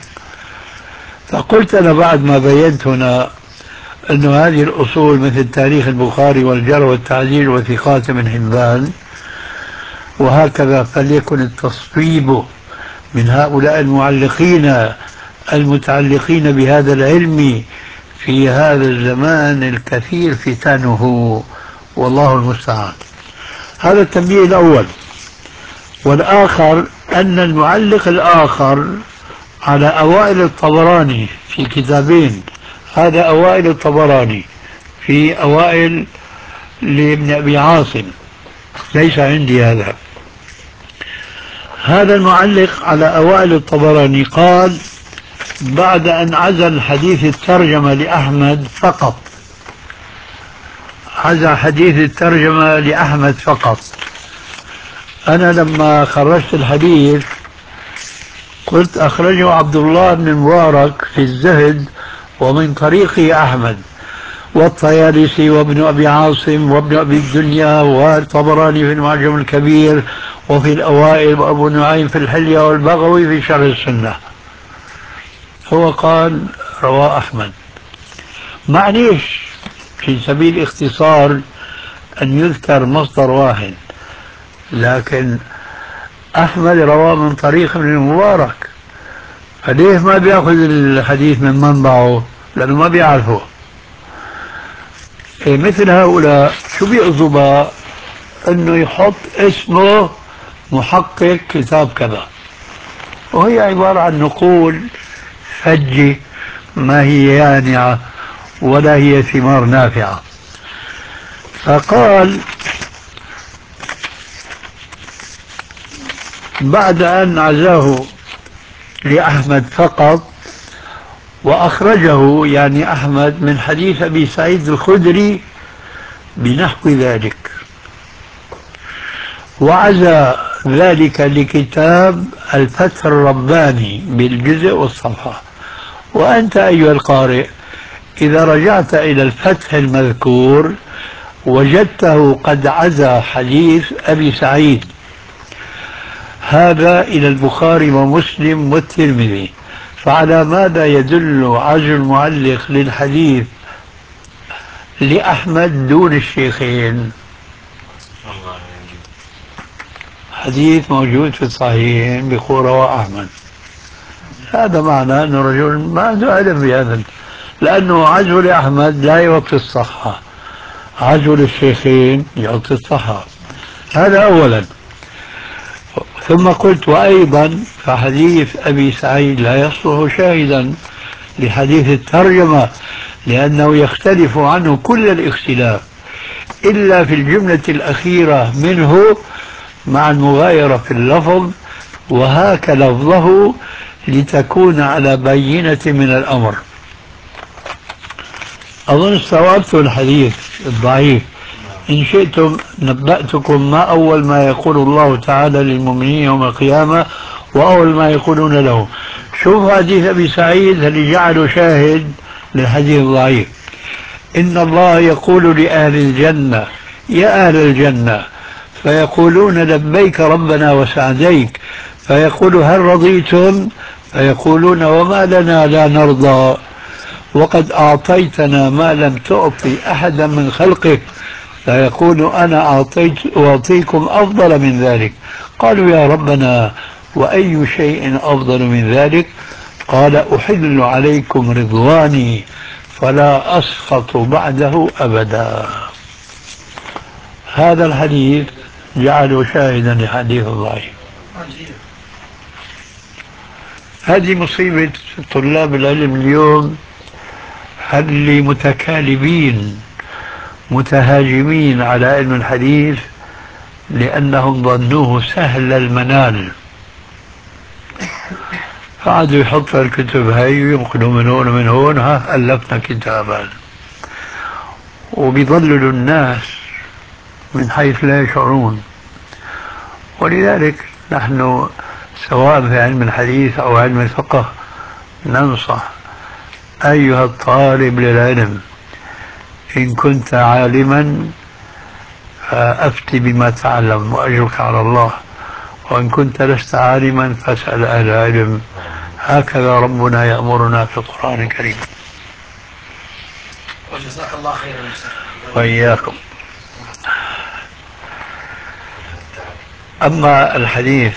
فقلت أنا بعد ما بينت هنا أن هذه الأصول مثل تاريخ البخاري والجرح والتعديل وثقات ابن حبان وهكذا، فليكن التصويب من هؤلاء المعلقين المتعلقين بهذا العلم في هذا الزمان الكثير فتنه، والله المستعان. هذا التنبيه الأول. والآخر أن المعلق الآخر على أوائل الطبراني في كتابين، هذا أوائل الطبراني في أوائل لابن أبي عاصم، ليس عندي هذا المعلق على أوائل الطبراني قال بعد أن عزل حديث الترجمة لأحمد فقط، عزل حديث الترجمة لأحمد فقط. أنا لما خرجت الحديث قلت أخرجه عبد الله بن المبارك في الزهد ومن طريقه أحمد، والطيالسي وابن أبي عاصم وابن أبي الدنيا والطبراني في المعجم الكبير وفي الأوائل وأبو نعيم في الحلية والبغوي في شرح السنة. هو قال رواه أحمد. معليش في سبيل الاختصار أن يذكر مصدر واحد، لكن أحمد رواه من طريق ابن المبارك، فليه ما بيأخذ الحديث من منبعه؟ لأنه ما بيعرفه. مثل هؤلاء شو بيقصدوا أنه يحط اسمه محقق كتاب كذا، وهي عبارة عن نقول فجة ما هي يانعة ولا هي ثمار نافعة. فقال بعد أن عزاه لأحمد فقط وأخرجه يعني أحمد من حديث أبي سعيد الخدري بنحو ذلك، وعزى ذلك لكتاب الفتح الرباني بالجزء والصفحة. وأنت أيها القارئ إذا رجعت إلى الفتح المذكور وجدته قد عزى حديث أبي سعيد هذا إلى البخاري ومسلم والترمذي، فعلى ماذا يدل عزو المعلق للحديث لأحمد دون الشيخين؟ حديث موجود في الصحيحين بقول رواه أحمد، هذا معناه أنه رجل ما عنده علم بهذا، لأنه عزو لأحمد لا يعطي الصحة، عزو للشيخين يعطي الصحة. هذا أولا. ثم قلت وأيضا فحديث أبي سعيد لا يصلح شاهدا لحديث الترجمة، لأنه يختلف عنه كل الاختلاف إلا في الجملة الأخيرة منه مع المغايرة في اللفظ، وهاك لفظه لتكون على بينة من الأمر. أظن استوعبت الحديث الضعيف. إن شئتم نبأتكم ما أول ما يقول الله تعالى للمؤمنين يوم القيامة وأول ما يقولون له. شوف حديث أبي سعيد اللي جعله شاهد للحديث الضعيف. إن الله يقول لأهل الجنة يا أهل الجنة، فيقولون لبيك ربنا وسعديك، فيقول هل رضيتم؟ فيقولون وما لنا لا نرضى وقد أعطيتنا ما لم تعطي أحدا من خلقك، فيقول أنا أعطيكم أفضل من ذلك. قالوا يا ربنا وأي شيء أفضل من ذلك؟ قال أحل عليكم رضواني فلا أسخط بعده أبدا. هذا الحديث جعله شاهدا لحديث ضعيف. هذه مصيبة طلاب العلم اليوم، اللي متكالبين متهاجمين على علم الحديث لأنهم ظنوه سهل المنال، فقعدوا يحطوا الكتب هاي وينقلوا من هون ومن هون، ها ألفنا كتابا، وبيضللوا الناس من حيث لا يشعرون. ولذلك نحن سواء في علم الحديث أو علم الفقه ننصح أيها الطالب للعلم إن كنت عالما فأفت بما تعلم وأجرك على الله، وإن كنت لست عالما فاسأل أهل العلم. هكذا ربنا يأمرنا في القرآن الكريم. وجزاك الله خيرا. وإياكم. أما الحديث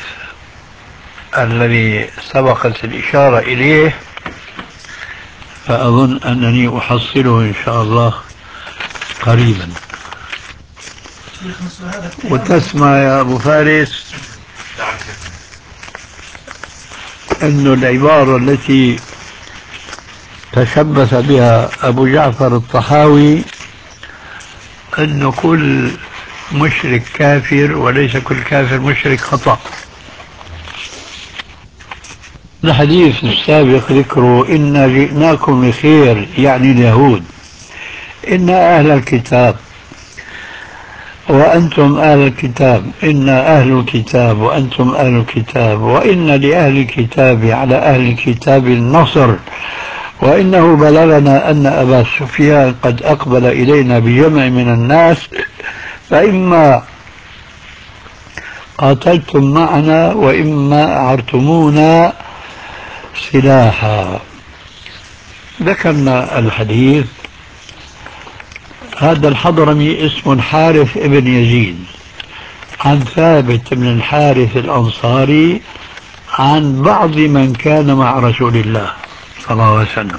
الذي سبقت الإشارة إليه فأظن أنني أحصله إن شاء الله قريبا. وتسمع يا أبو فارس أن العبارة التي تشبث بها أبو جعفر الطحاوي أن كل مشرك كافر وليس كل كافر مشرك خطأ. الحديث السابق ذكره إنا جئناكم بخير يعني اليهود، إنا أهل الكتاب وأنتم أهل الكتاب، إنا أهل الكتاب وأنتم أهل الكتاب، وإن لأهل الكتاب على أهل الكتاب النصر، وإنه بلغنا أن أبا سفيان قد أقبل إلينا بجمع من الناس فإما قاتلتم معنا وإما أعرتمونا سلاحا. ذكرنا الحديث. هذا الحضرمي اسمه حارث ابن يزيد عن ثابت بن الحارث الأنصاري عن بعض من كان مع رسول الله صلى الله عليه وسلم.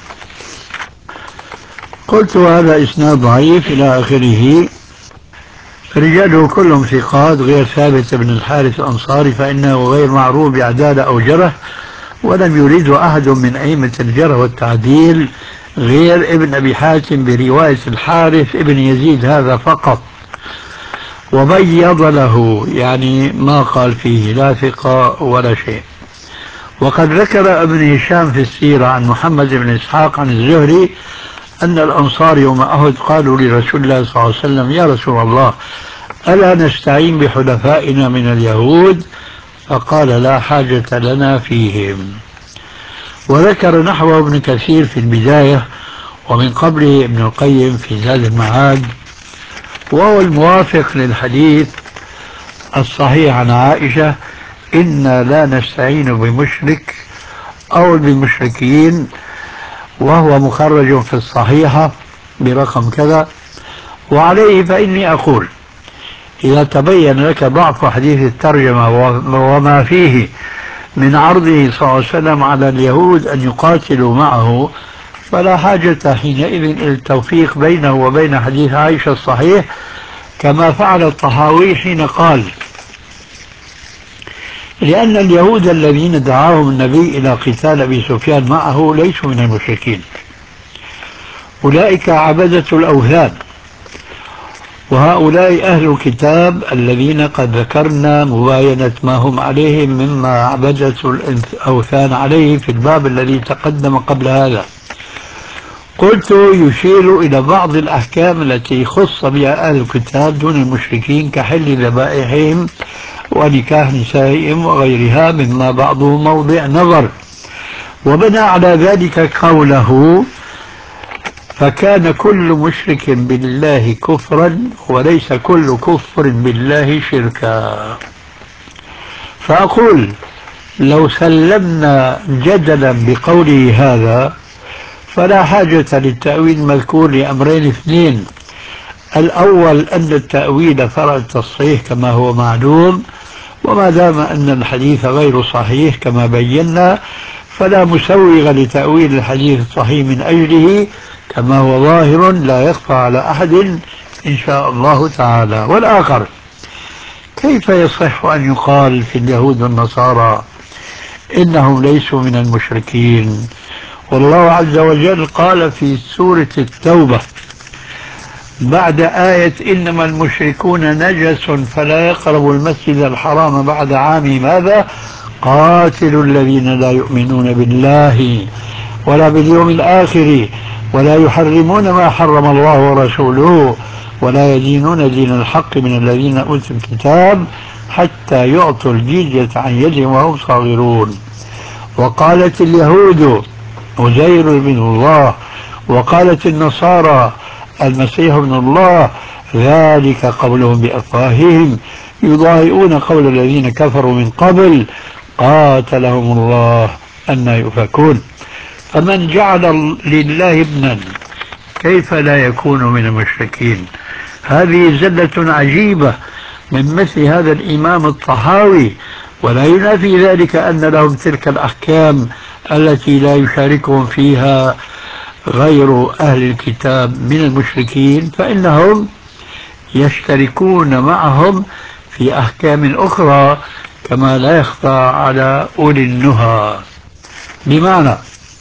قلت هذا إسناد ضعيف إلى آخره، رجاله كلهم ثقات غير ثابت بن الحارث الأنصاري فإنه غير معروف بعدالة أو جرح، ولم يريده أحد من أئمة الجرح والتعديل غير ابن أبي حاتم برواية الحارث ابن يزيد هذا فقط، وبيض له يعني ما قال فيه لا ثقة ولا شيء. وقد ذكر ابن هشام في السيرة عن محمد بن إسحاق عن الزهري أن الأنصار يوم أحد قالوا لرسول الله صلى الله عليه وسلم: يا رسول الله، ألا نستعين بحلفائنا من اليهود؟ فقال: لا حاجة لنا فيهم. وذكر نحوه ابن كثير في البداية، ومن قبله ابن القيم في زاد المعاد، وهو الموافق للحديث الصحيح عن عائشة: إنا لا نستعين بمشرك أو بالمشركين، وهو مخرج في الصحيحة برقم كذا. وعليه فإني أقول: إذا تبين لك ضعف حديث الترجمة وما فيه من عرضه صلى الله عليه وسلم على اليهود أن يقاتلوا معه، فلا حاجة حينئذ إلى التوفيق بينه وبين حديث عائشة الصحيح، كما فعل الطحاوي حين قال: لأن اليهود الذين دعاهم النبي إلى قتال أبي سفيان معه ليسوا من المشركين، أولئك عبدة الأوثان، وهؤلاء أهل الكتاب الذين قد ذكرنا مباينة ما هم عليه مما عبدة الأوثان عليه في الباب الذي تقدم قبل هذا. قلت: يشير إلى بعض الأحكام التي خص بها أهل الكتاب دون المشركين كحل ذبائحهم ونكاح نسائهم وغيرها مما بعضه موضع نظر. وبنى على ذلك قوله: فكان كل مشرك بالله كفرا وليس كل كفر بالله شركا. فأقول: لو سلمنا جدلا بقوله هذا فلا حاجة للتأويل المذكور لأمرين اثنين: الأول أن التأويل فرع التصحيح كما هو معلوم، وما دام أن الحديث غير صحيح كما بينا فلا مسوغ لتأويل الحديث الصحيح من أجله كما هو ظاهر لا يخفى على أحد إن شاء الله تعالى. والآخر: كيف يصح أن يقال في اليهود والنصارى إنهم ليسوا من المشركين، والله عز وجل قال في سورة التوبة بعد آية إنما المشركون نجس فلا يقربوا المسجد الحرام بعد عام ماذا؟ قاتلوا الذين لا يؤمنون بالله ولا باليوم الآخر ولا يحرمون ما حرم الله ورسوله ولا يدينون دين الحق من الذين أوتوا الكتاب حتى يعطوا الجزية عن يد وهم صاغرون. وقالت اليهود عزير بن الله، وقالت النصارى المسيح ابن الله، ذلك قولهم بأفواههم يضاهئون قول الذين كفروا من قبل قاتلهم الله أنى يؤفكون. فمن جعل لله ابنا كيف لا يكون من المشركين؟ هذه زلة عجيبة من مثل هذا الإمام الطحاوي، ولا ينافي ذلك أن لهم تلك الأحكام التي لا يشاركهم فيها غير أهل الكتاب من المشركين، فإنهم يشتركون معهم في أحكام أخرى كما لا يخفى على أولي النهى. بمعنى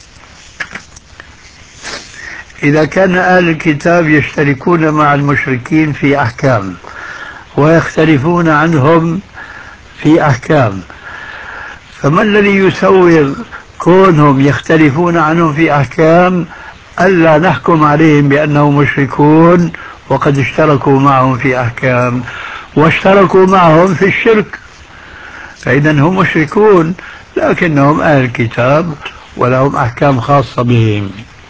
إذا كان أهل الكتاب يشتركون مع المشركين في أحكام ويختلفون عنهم في أحكام، فما الذي يسوغ كونهم يختلفون عنهم في أحكام ألا نحكم عليهم بأنهم مشركون وقد اشتركوا معهم في أحكام واشتركوا معهم في الشرك؟ فإذا هم مشركون لكنهم أهل الكتاب ولهم أحكام خاصة بهم.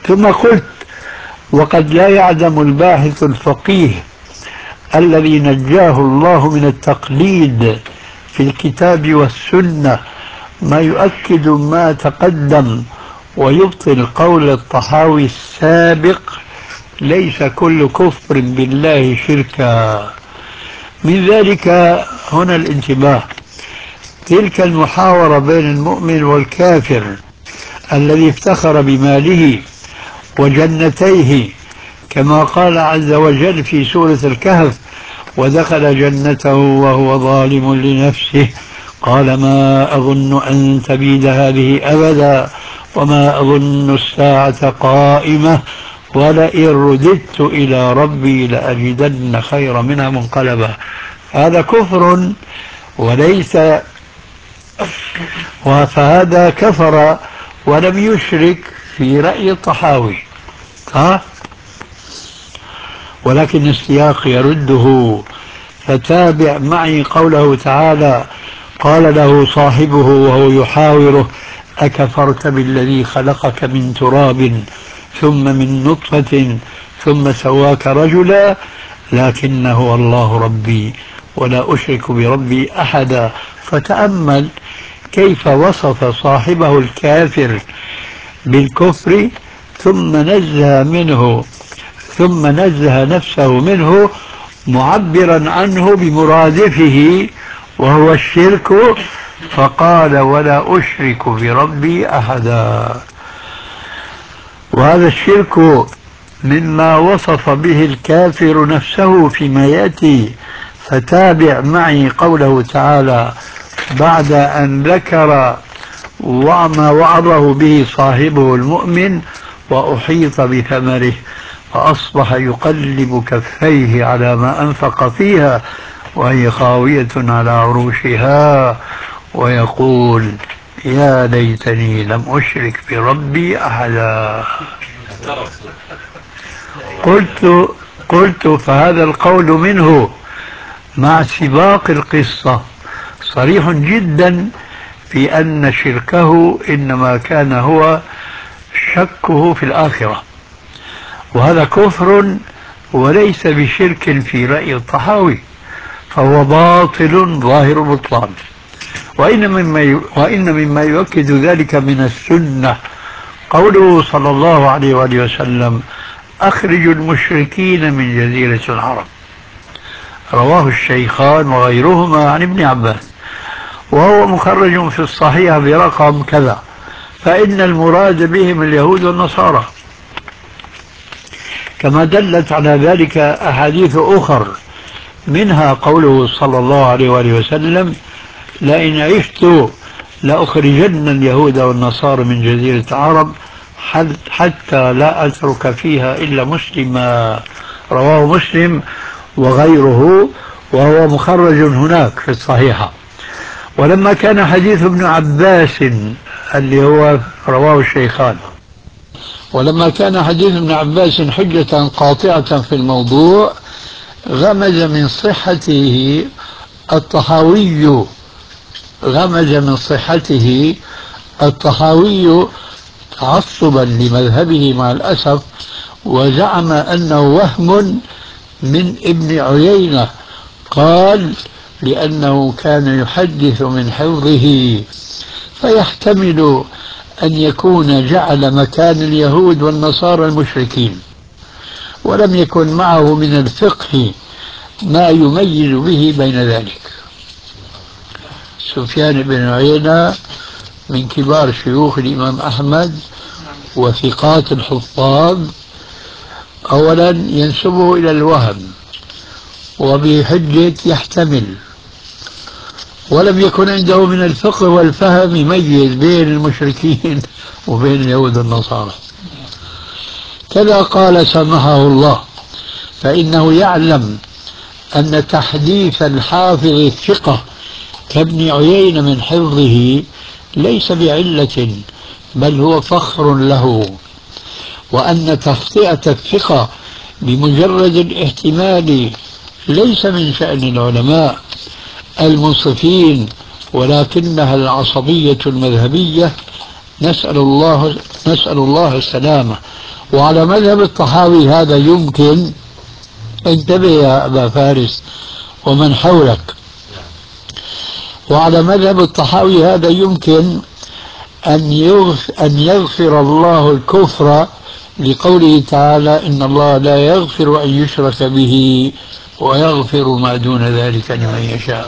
ثم قلت: وقد لا يعلم الباحث الفقيه الذي نجاه الله من التقليد في الكتاب والسنة ما يؤكد ما تقدم ويبطل قول الطحاوي السابق: ليس كل كفر بالله شركا. من ذلك هنا الانتباه: تلك المحاورة بين المؤمن والكافر الذي افتخر بماله وجنتيه، كما قال عز وجل في سورة الكهف: ودخل جنته وهو ظالم لنفسه قال ما أظن أن تبيد هذه أبدا وما أظن الساعة قائمة ولئن رددت إلى ربي لأجدن خيرا منها منقلبا. هذا كفر وليس، فهذا كفر ولم يشرك في رأي الطحاوي. ولكن السياق يرده، فتابع معي قوله تعالى: قال له صاحبه وهو يحاوره: أكفرت بالذي خلقك من تراب ثم من نطفة ثم سواك رجلا لكن هو الله ربي ولا أشرك بربي أحدا. فتأمل كيف وصف صاحبه الكافر بالكفر ثم نزه نفسه منه، معبرا عنه بمرادفه وهو الشرك، فقال: ولا أشرك بربي أحدا. وهذا الشرك مما وصف به الكافر نفسه فيما يأتي. فتابع معي قوله تعالى بعد أن ذكر وما وعظه به صاحبه المؤمن: وأحيط بثمره فأصبح يقلب كفيه على ما أنفق فيها وهي خاوية على عروشها ويقول: يا ليتني لم أشرك بربي أحدا. قلت فهذا القول منه مع سباق القصة صريح جدا في أن شركه إنما كان هو شكه في الآخرة، وهذا كفر وليس بشرك في رأي الطحاوي، فهو باطل ظاهر بطلان. وإن مما يؤكد ذلك من السنة قوله صلى الله عليه وآله وسلم: أخرجوا المشركين من جزيرة العرب. رواه الشيخان وغيرهما عن ابن عباس، وهو مخرج في الصحيح برقم كذا، فإن المراد بهم اليهود والنصارى، كما دلت على ذلك أحاديث أخر، منها قوله صلى الله عليه وآله وسلم: لئن عشت لأخرجن اليهود والنصارى من جزيرة العرب حتى لا أترك فيها إلا مسلما. رواه مسلم وغيره، وهو مخرج هناك في الصحيحة. ولما كان حديث ابن عباس اللي هو رواه الشيخان، ولما كان حديث ابن عباس حجة قاطعة في الموضوع، غمز من صحته الطحاوي تعصبا لمذهبه مع الأسف، وزعم أنه وهم من ابن عيينة، قال: لأنه كان يحدث من حفظه، فيحتمل أن يكون جعل مكان اليهود والنصارى المشركين، ولم يكن معه من الفقه ما يميز به بين ذلك. سفيان بن عيينة من كبار شيوخ الإمام أحمد وثقات الحفاظ، أولا ينسبه إلى الوهم وبحجة يحتمل، ولم يكن عنده من الفقه والفهم يميز بين المشركين وبين اليهود والنصارى. كذا قال سمحه الله: فإنه يعلم أن تحديث الحافظ الثقة كابن عيينة من حفظه ليس بعلة، بل هو فخر له، وأن تخطئة الثقة بمجرد الاحتمال ليس من شأن العلماء المنصفين، ولكنها العصبية المذهبية، نسأل الله السلامة. وعلى مذهب الطحاوي هذا يمكن، انتبه يا أبا فارس ومن حولك، وعلى مذهب الطحاوي هذا يمكن أن يغفر الله الكفر لقوله تعالى إن الله لا يغفر أن يشرك به ويغفر ما دون ذلك لمن يشاء.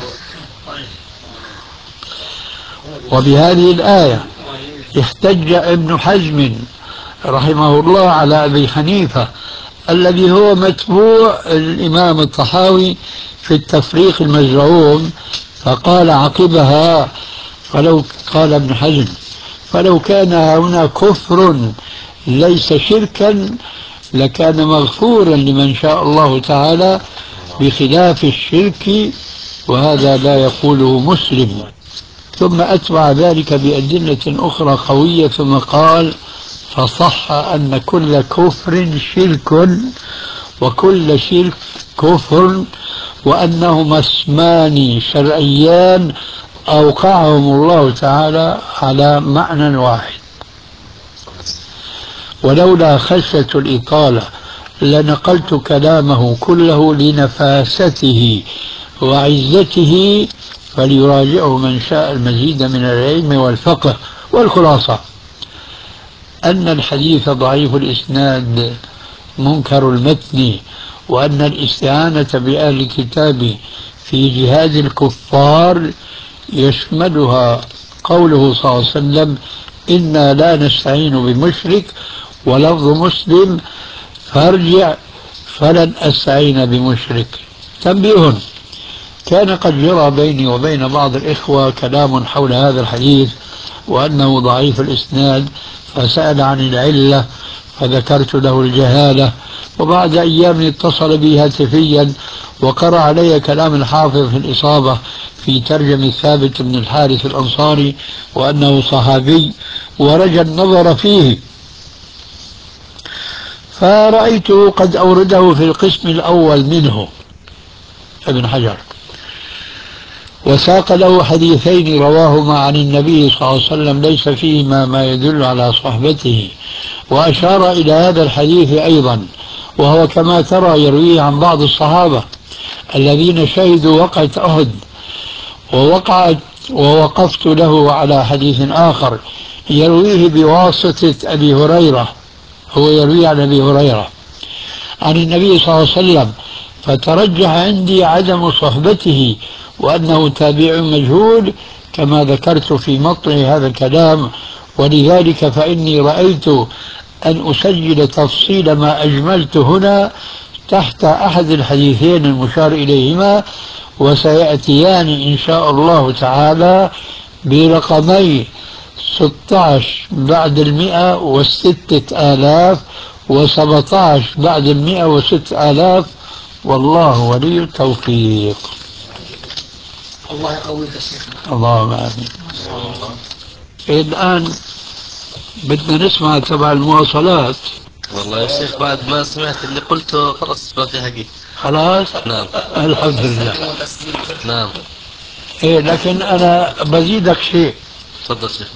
وبهذه الآية احتج ابن حزم رحمه الله على أبي حنيفة الذي هو متبوع الإمام الطحاوي في التفريق المزعوم، فقال عقبها قال ابن حزم فلو كان هنا كفر ليس شركا لكان مغفورا لمن شاء الله تعالى بخلاف الشرك، وهذا لا يقوله مسلم. ثم أتبع ذلك بأدلة أخرى قوية ثم قال فصح أن كل كفر شرك وكل شرك كفر، وأنهما اسمان شرعيان أوقعهم الله تعالى على معنى واحد. ولولا خشية الإطالة لنقلت كلامه كله لنفاسته وعزته، فليراجعه من شاء المزيد من العلم والفقه. والخلاصة أن الحديث ضعيف الإسناد منكر المتن، وأن الاستعانة بأهل الكتاب في جهاد الكفار يشملها قوله صلى الله عليه وسلم إنا لا نستعين بمشرك، ولفظ مسلم فارجع فلن أستعين بمشرك. تنبيه، كان قد جرى بيني وبين بعض الإخوة كلام حول هذا الحديث وأنه ضعيف الإسناد، فسأل عن العلة فذكرت له الجهالة، وبعد أيام اتصل بي هاتفيا وقرأ علي كلام الحافظ في الإصابة في ترجمة ثابت بن الحارث الأنصاري وأنه صحابي، ورجى النظر فيه، فرأيته قد أورده في القسم الأول منه ابن حجر، وساق له حديثين رواهما عن النبي صلى الله عليه وسلم ليس فيهما ما يدل على صحبته، وأشار إلى هذا الحديث أيضا، وهو كما ترى يرويه عن بعض الصحابة الذين شهدوا وقعة أحد، ووقفت له على حديث آخر يرويه بواسطة أبي هريرة، هو يروي عن أبي هريرة عن النبي صلى الله عليه وسلم، فترجح عندي عدم صحبته وأنه تابع مجهول كما ذكرت في مطلع هذا الكلام. ولذلك فإني رأيت أن أسجل تفصيل ما أجملت هنا تحت أحد الحديثين المشار إليهما، وسيأتيان إن شاء الله تعالى برقمي 16 بعد 100 و6000 و17 بعد 100 و6000، والله ولي التوفيق. الله يقويك يا شيخنا. اللهم آمين. الآن بدنا نسمع تبع المواصلات. والله يا شيخ بعد ما سمعت اللي قلته خلاص ما في حقيقة. خلاص؟ نعم الحمد لله. نعم. إيه لكن أنا بزيدك شيء. تفضل شيخنا.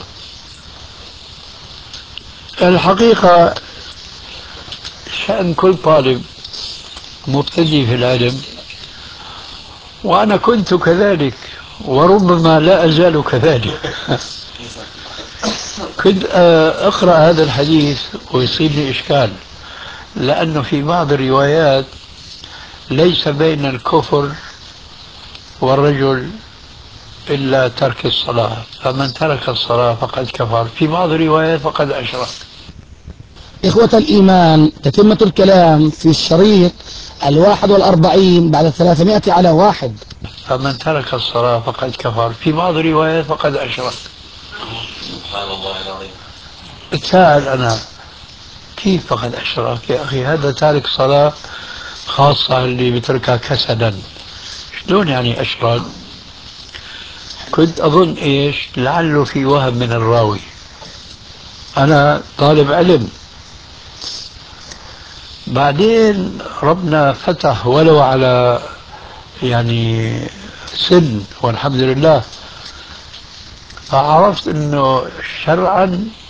الحقيقة شأن كل طالب مبتدئ في العلم، وأنا كنت كذلك وربما لا أزال كذلك، كنت أقرأ هذا الحديث ويصيبني إشكال، لأنه في بعض الروايات ليس بين الكفر والرجل إلا ترك الصلاة، فمن ترك الصلاة فقد كفر، في بعض الروايات فقد أشرك. إخوة الإيمان، تتمة الكلام في الشريط 41 بعد 300 على 1. فمن ترك الصلاة فقد كفر، في بعض الروايات فقد أشرك. سبحان الله العظيم. اتساءل أنا كيف فقد أشرك يا أخي؟ هذا تارك صلاة خاصة اللي بتركها كسدا، شلون يعني أشرك؟ كنت أظن إيش لعله في وهم من الراوي، أنا طالب علم. بعدين ربنا فتح ولو على يعني سن والحمد لله، فعرفت انه شرعا